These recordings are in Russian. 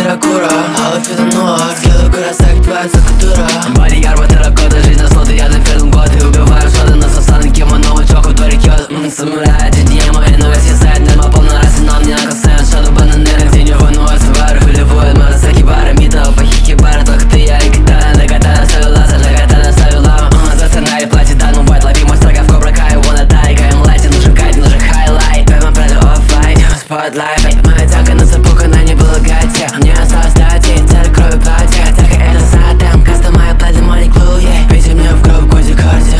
Сакура, алый фитонуар, сделаю красок, твоя закатура. Бодигард, терракота, жизнь на слоты, я за ферм год. И убиваю шоты на сосаны, кимоно, чоку в дворе кёд. Самурай, эти дни мои ноги съезжают, нема полный раз, но мне накасают. Шаду бананеры, где не выносят свары. Выливают марасаки бары, митал, пахики бары. Только ты, я и катана, на катана ставил лазер, на катана ставил лава. Застряли платье, да ну байт, лови мой строгов, кобра кай, wanna die. Каем лайте, нужен кайт, нужен хайлайт. Поймем правда оффлайт, спотлайт. Моя тяга на сапог, она не была гатя. Мне осталось дати, царь крови платья. Тяга это задам, кастомая платье, money clue, yeah. Вези мне в гроб, кози карте.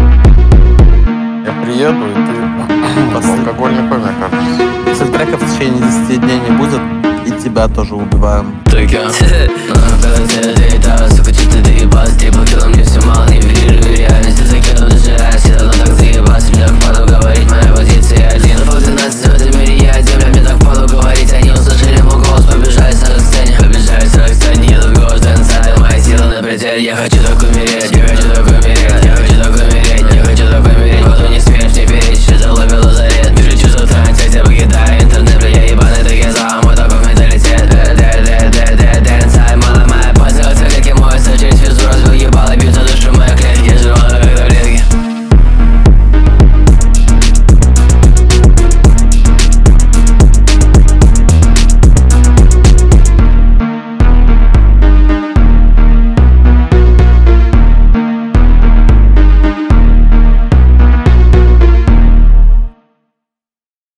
Я приеду, и ты алкоголь не помню, кажется. Если треков в течение 10 дней не будет, и тебя тоже убиваем. Только сука, что ты доебался, ты покинул мне все мало, не верю в реальность. Ты закинул, дожираешь, я давно так заебался, бля,